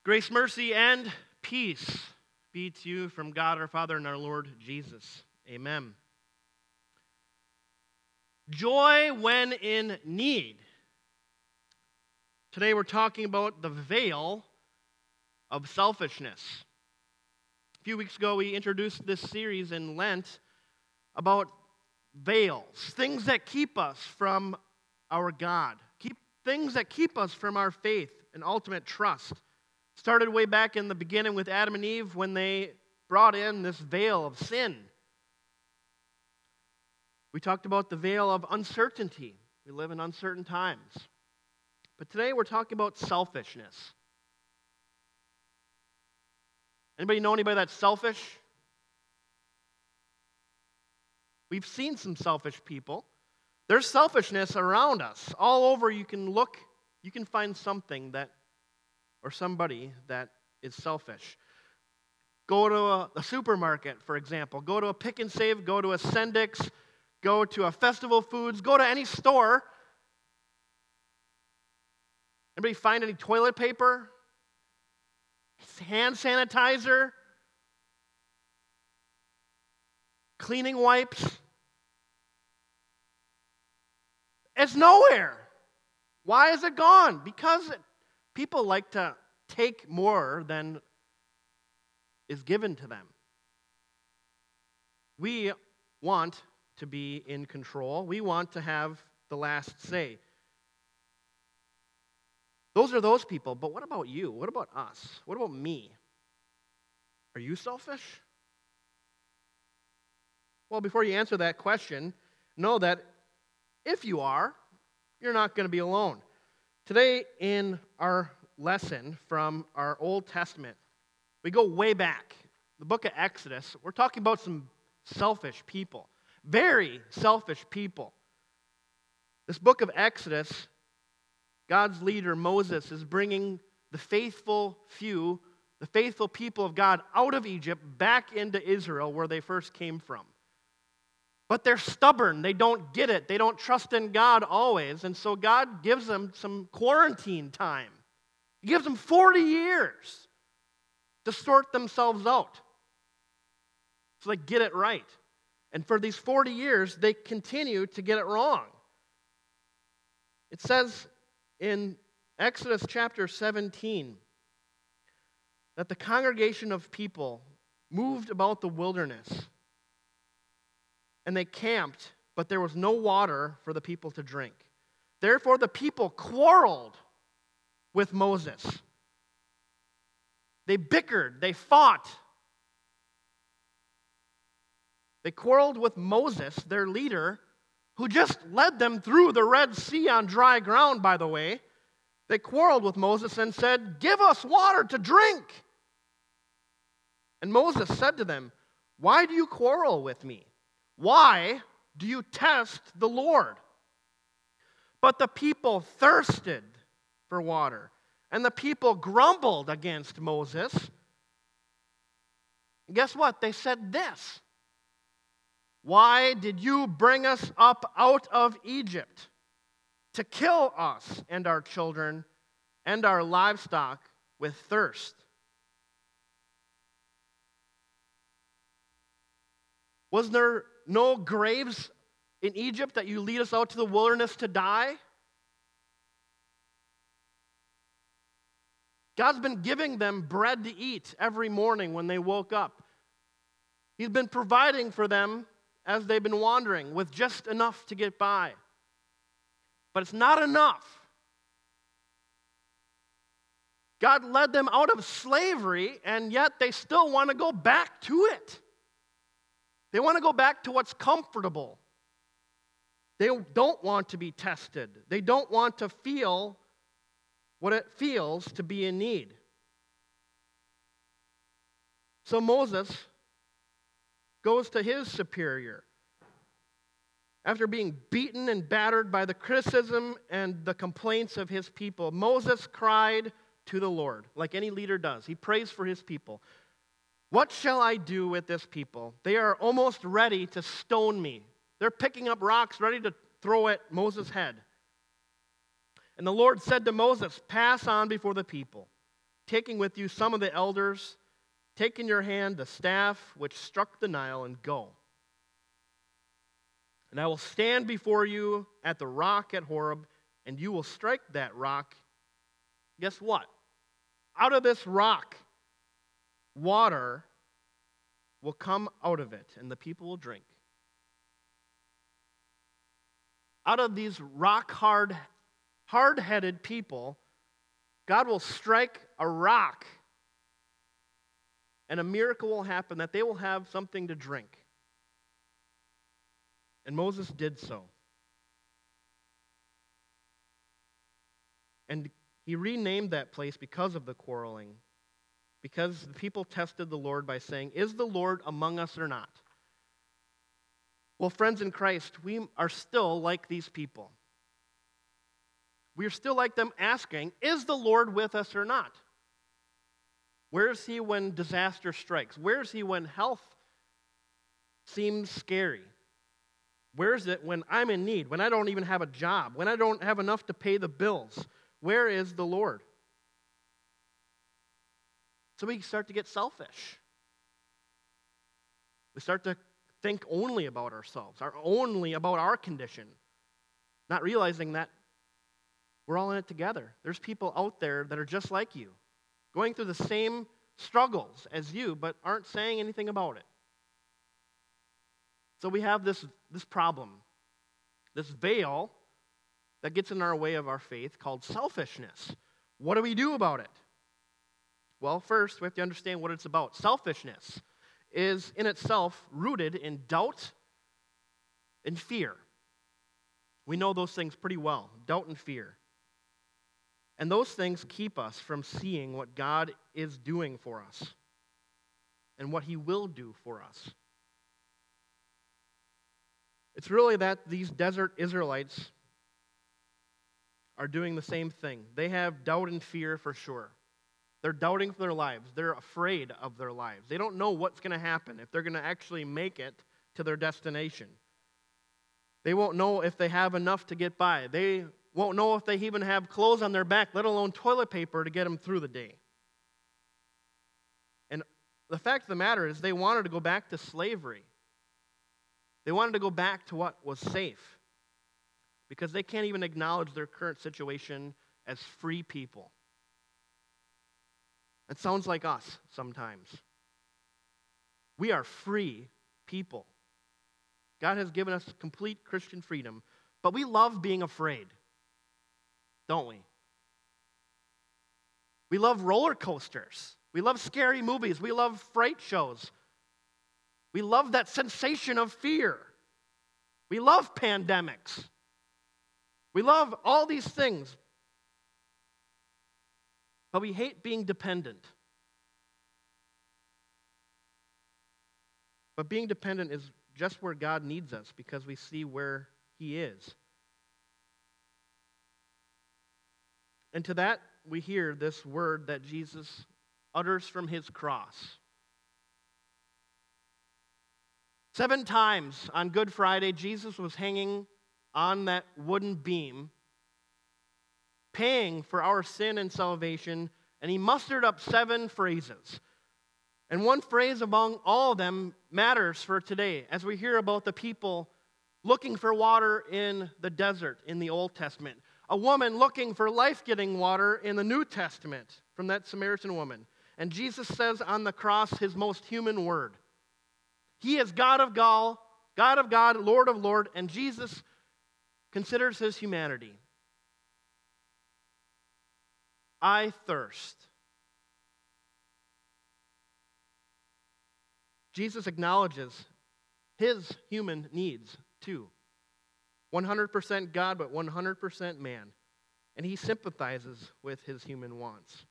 Grace, mercy, and peace be to you from God our Father and our Lord Jesus. Amen. Joy when in need. Today we're talking about the veil of selfishness. A few weeks ago we introduced this series in Lent about veils, things that keep us from our God, things that keep us from our faith and ultimate trust. Started way back in the beginning with Adam and Eve when they brought in this veil of sin. We talked about the veil of uncertainty. We live in uncertain times. But today we're talking about selfishness. Anybody know anybody that's selfish? We've seen some selfish people. There's selfishness around us. All over you can look, you can find something that or somebody that is selfish. Go to a supermarket, for example. Go to a Pick and Save, go to a Sendik's, go to a Festival Foods, go to any store. Anybody find any toilet paper? Hand sanitizer? Cleaning wipes? It's nowhere. Why is it gone? Because people like to take more than is given to them. We want to be in control. We want to have the last say. Those are those people, but what about you? What about us? What about me? Are you selfish? Well, before you answer that question, know that if you are, you're not going to be alone. Today in our lesson from our Old Testament, we go way back, the book of Exodus. We're talking about some selfish people, very selfish people. This book of Exodus, God's leader Moses is bringing the faithful few, the faithful people of God out of Egypt back into Israel where they first came from. But they're stubborn. They don't get it. They don't trust in God always. And so God gives them some quarantine time. He gives them 40 years to sort themselves out so they get it right. And for these 40 years, they continue to get it wrong. It says in Exodus chapter 17 that the congregation of people moved about the wilderness. And they camped, but there was no water for the people to drink. Therefore, the people quarreled with Moses. They bickered, they fought. They quarreled with Moses, their leader, who just led them through the Red Sea on dry ground, by the way. They quarreled with Moses and said, "Give us water to drink." And Moses said to them, "Why do you quarrel with me? Why do you test the Lord?" But the people thirsted for water, and the people grumbled against Moses. And guess what? They said this: "Why did you bring us up out of Egypt to kill us and our children and our livestock with thirst?" Was there no graves in Egypt that you lead us out to the wilderness to die? God's been giving them bread to eat every morning when they woke up. He's been providing for them as they've been wandering with just enough to get by. But it's not enough. God led them out of slavery, and yet they still want to go back to it. They want to go back to what's comfortable. They don't want to be tested. They don't want to feel what it feels to be in need. So Moses goes to his superior. After being beaten and battered by the criticism and the complaints of his people, Moses cried to the Lord, like any leader does. He prays for his people. "What shall I do with this people? They are almost ready to stone me." They're picking up rocks, ready to throw at Moses' head. And the Lord said to Moses, "Pass on before the people. taking with you some of the elders, take in your hand the staff which struck the Nile, and go. And I will stand before you at the rock at Horeb, and you will strike that rock. Guess what? Out of this rock, water will come out of it, and the people will drink. Out of these rock-hard, hard-headed people, God will strike a rock, and a miracle will happen that they will have something to drink. And Moses did so. And he renamed that place because of the quarreling, because the people tested the Lord by saying, "Is the Lord among us or not?" Well, friends in Christ, we are still like these people. We are still like them asking, "Is the Lord with us or not?" Where is he when disaster strikes? Where is he when health seems scary? Where is it when I'm in need, when I don't even have a job, when I don't have enough to pay the bills? Where is the Lord? So we start to get selfish. We start to think only about ourselves, only about our condition, not realizing that we're all in it together. There's people out there that are just like you, going through the same struggles as you, but aren't saying anything about it. So we have this problem, this veil that gets in our way of our faith called selfishness. What do we do about it? Well, first, we have to understand what it's about. Selfishness is in itself rooted in doubt and fear. We know those things pretty well, doubt and fear. And those things keep us from seeing what God is doing for us and what he will do for us. It's really that these desert Israelites are doing the same thing. They have doubt and fear for sure. They're doubting for their lives. They're afraid of their lives. They don't know what's going to happen, if they're going to actually make it to their destination. They won't know if they have enough to get by. They won't know if they even have clothes on their back, let alone toilet paper to get them through the day. And the fact of the matter is they wanted to go back to slavery. They wanted to go back to what was safe because they can't even acknowledge their current situation as free people. It sounds like us sometimes. We are free people. God has given us complete Christian freedom, but we love being afraid, don't we? We love roller coasters. We love scary movies. We love fright shows. We love that sensation of fear. We love pandemics. We love all these things. But we hate being dependent. But being dependent is just where God needs us because we see where he is. And to that, we hear this word that Jesus utters from his cross. 7 times on Good Friday, Jesus was hanging on that wooden beam, paying for our sin and salvation, and he mustered up 7 phrases. And one phrase among all of them matters for today, as we hear about the people looking for water in the desert in the Old Testament, a woman looking for life-giving water in the New Testament from that Samaritan woman. And Jesus says on the cross his most human word. He is God of God, Lord of Lord, and Jesus considers his humanity. I thirst. Jesus acknowledges his human needs too. 100% God, but 100% man. And he sympathizes with his human wants.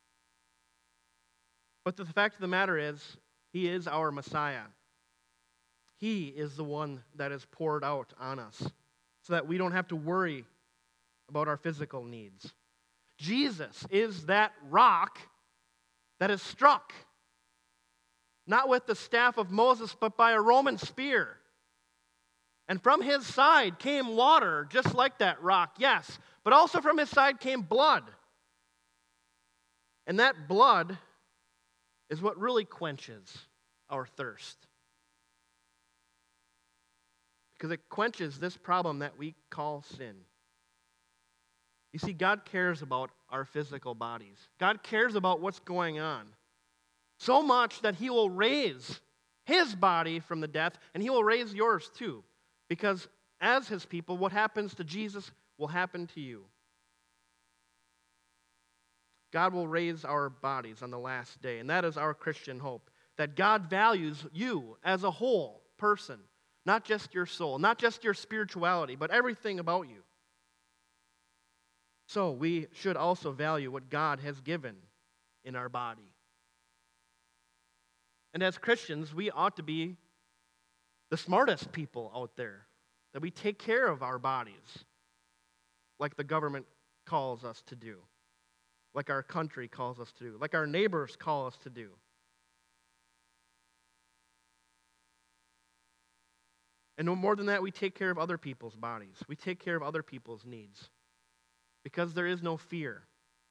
But the fact of the matter is, he is our Messiah. He is the one that is poured out on us so that we don't have to worry about our physical needs. Jesus is that rock that is struck, not with the staff of Moses, but by a Roman spear. And from his side came water, just like that rock, yes, but also from his side came blood. And that blood is what really quenches our thirst. Because it quenches this problem that we call sin. You see, God cares about our physical bodies. God cares about what's going on. So much that He will raise His body from the death, and He will raise yours too. Because as His people, what happens to Jesus will happen to you. God will raise our bodies on the last day, and that is our Christian hope. That God values you as a whole person, not just your soul, not just your spirituality, but everything about you. So we should also value what God has given in our body. And as Christians, we ought to be the smartest people out there, that we take care of our bodies like the government calls us to do, like our country calls us to do, like our neighbors call us to do. And no more than that, we take care of other people's bodies. We take care of other people's needs because there is no fear.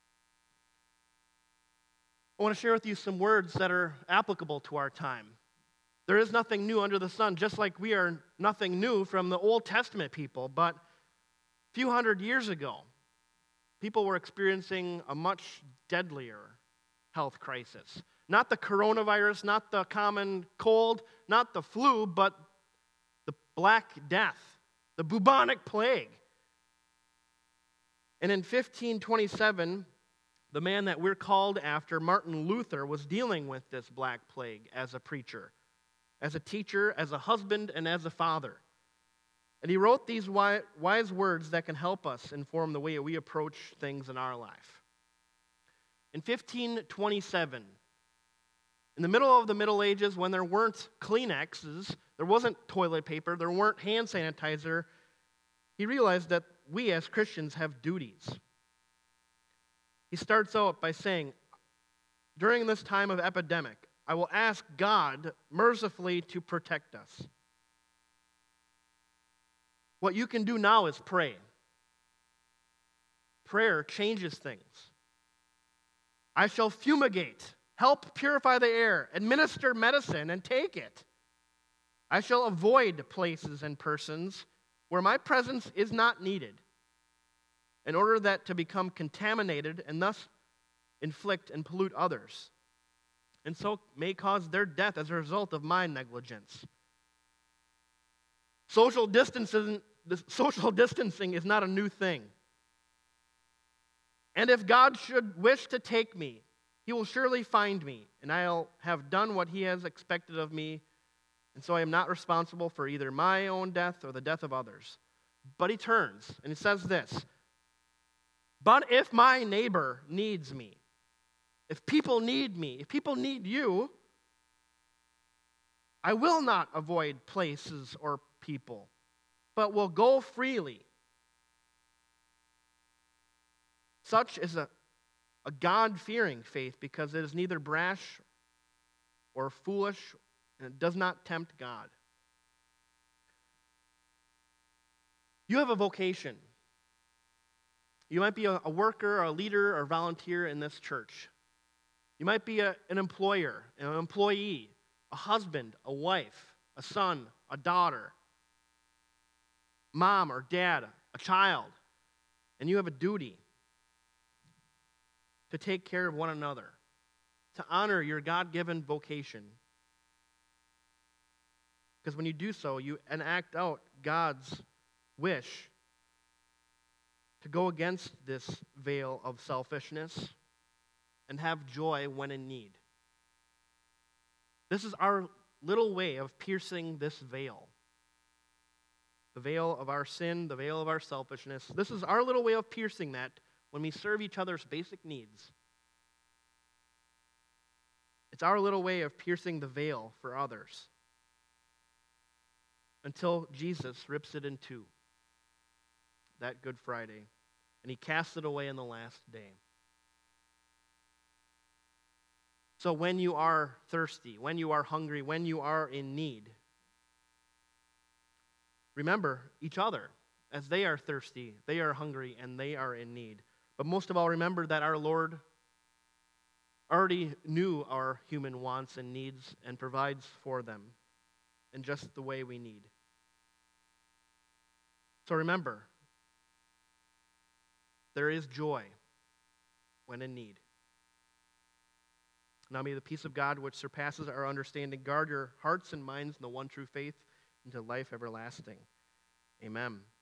I want to share with you some words that are applicable to our time. There is nothing new under the sun, just like we are nothing new from the Old Testament people. But a few hundred years ago, people were experiencing a much deadlier health crisis. Not the coronavirus, not the common cold, not the flu, but the Black Death, the bubonic plague. And in 1527, the man that we're called after, Martin Luther, was dealing with this Black Plague as a preacher, as a teacher, as a husband, and as a father. And he wrote these wise words that can help us inform the way we approach things in our life. In 1527, in the middle of the Middle Ages, when there weren't Kleenexes, there wasn't toilet paper, there weren't hand sanitizer, he realized that we as Christians have duties. He starts out by saying, during this time of epidemic, I will ask God mercifully to protect us. What you can do now is pray. Prayer changes things. I shall fumigate, help purify the air, administer medicine, and take it. I shall avoid places and persons where my presence is not needed, in order that to become contaminated and thus inflict and pollute others, and so may cause their death as a result of my negligence. Social distancing is not a new thing. And if God should wish to take me, He will surely find me, and I'll have done what He has expected of me, and so I am not responsible for either my own death or the death of others. But he turns, and he says this, but if my neighbor needs me, if people need me, if people need you, I will not avoid places or people, but will go freely. Such is a God-fearing faith because it is neither brash or foolish, and it does not tempt God. You have a vocation. You might be a worker, or a leader, or a volunteer in this church. You might be an employer, an employee, a husband, a wife, a son, a daughter, mom or dad, a child, and you have a duty to take care of one another, to honor your God-given vocation. Because when you do so, you enact out God's wish to go against this veil of selfishness and have joy when in need. This is our little way of piercing this veil. The veil of our sin, the veil of our selfishness. This is our little way of piercing that when we serve each other's basic needs. It's our little way of piercing the veil for others until Jesus rips it in two that Good Friday, and he casts it away on the last day. So when you are thirsty, when you are hungry, when you are in need, remember each other as they are thirsty, they are hungry, and they are in need. But most of all, remember that our Lord already knew our human wants and needs and provides for them in just the way we need. So remember, there is joy when in need. Now may the peace of God, which surpasses our understanding, guard your hearts and minds in the one true faith into life everlasting. Amen.